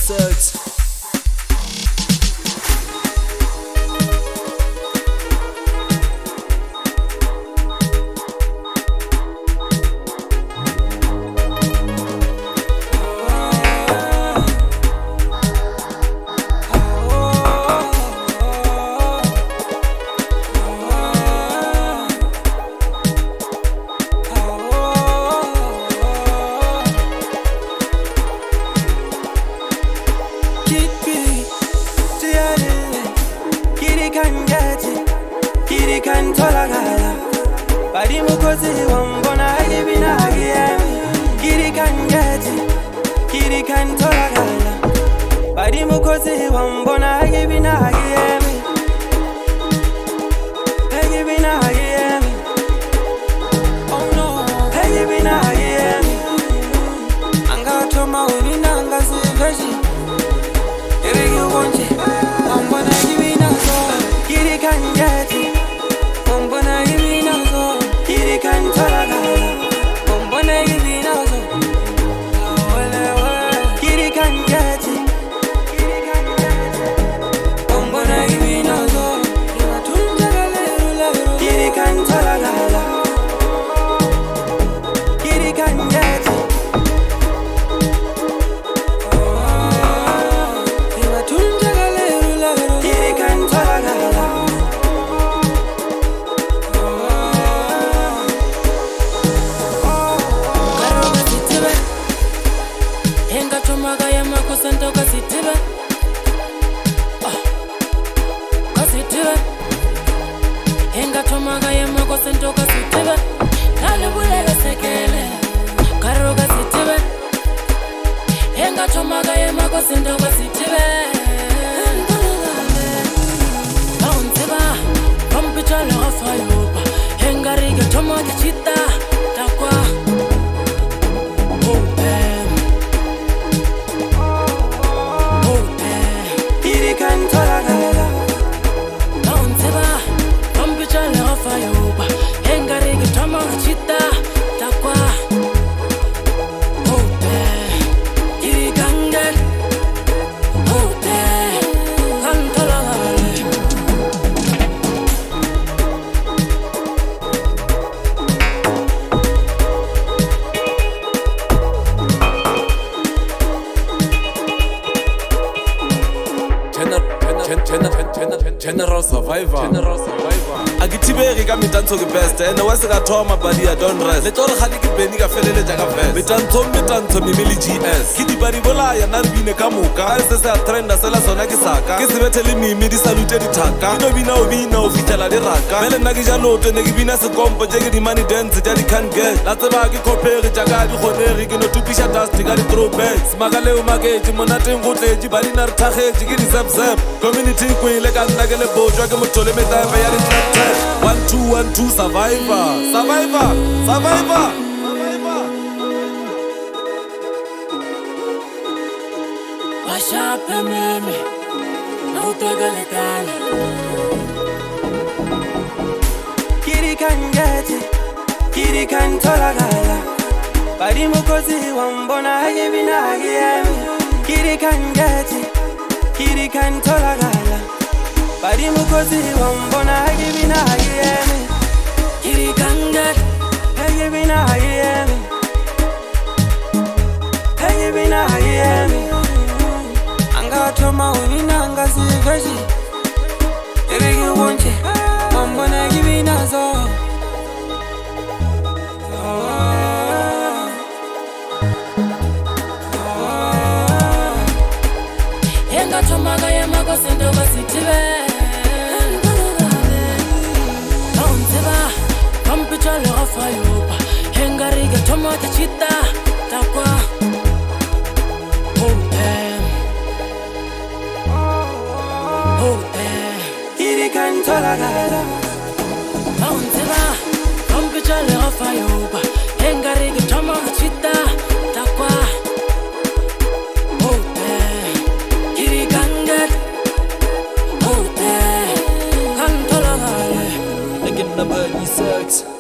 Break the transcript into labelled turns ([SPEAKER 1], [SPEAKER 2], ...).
[SPEAKER 1] sucks.
[SPEAKER 2] Can tolagala, badi mukozi wambona agibina agiyemi. Kiri can get it, kiri can tolagala, badi mukozi wambona agibina agiyemi. Agibina agiyemi, oh no, agibina agiyemi. Anga toma unina anga ziveji, irigi wonje, wambona agibina so. Kiri can get it. Bombona givina so, kiri can tolagala. Bombona givina so, kiri can get it. Bombona givina so, kiri can tolagala. Kiri can get it. Kiri can tolagala.
[SPEAKER 3] Santo kasitibe, kasitibe. Henga tomaga yema ko santo kasitibe. Dale bulela sekele, karo kasitibe. Henga tomaga yema ko santo kasitibe. Kauntiba, kampicha la fayoba. Henga riga tomaga chita, takwa.
[SPEAKER 1] General survivor. Agitiberi ka mitanzo ke best and wa se ka thoma badi ya don't rest. Le tore khali ke beni ka felele jaga vest. Mitanzo mimili GS. Ki di bari bola ya na ribine ka moka. Se se a trenda sela sona ke saka. Ke se betele mimi di salute di thaka. Ino bina o fitela di raka. Mele nna ke ja loto ne ke bina se kompo je ke di money dance ja di can get. La tseba ke kopere jaga di khoneri ke no tupisha dust ka di throwbacks. Magale o mageti monateng go tleji badi na re thagetse ke di zap. Community ko ile ka nna ke le bojwa ke motho le metaba ya di trap. 1 2 1 2 survivor.
[SPEAKER 3] Washape meme, na utegalekana.
[SPEAKER 2] Kiri can get it, kiri can tolagala. Badi mukozi wambona agibina agiyemi. Kiri can get it, kiri can tolagala. Badi mukozi wambona agibina agiyemi.
[SPEAKER 3] Kiri can get,
[SPEAKER 2] agibina agiyemi. Agibina agiyemi. Anga toma unina anga ziveji, irigi wonje, wambona agibina so.
[SPEAKER 3] Henga tomaga yema ko santo kasitibe. Kampicha la fayoba, henga riga tomate chita, takwa.
[SPEAKER 2] Kiri can tolagala.
[SPEAKER 3] Kampicha la fayoba, henga riga tomate chita, takwa. Kiri ganget,
[SPEAKER 1] Again number sucks.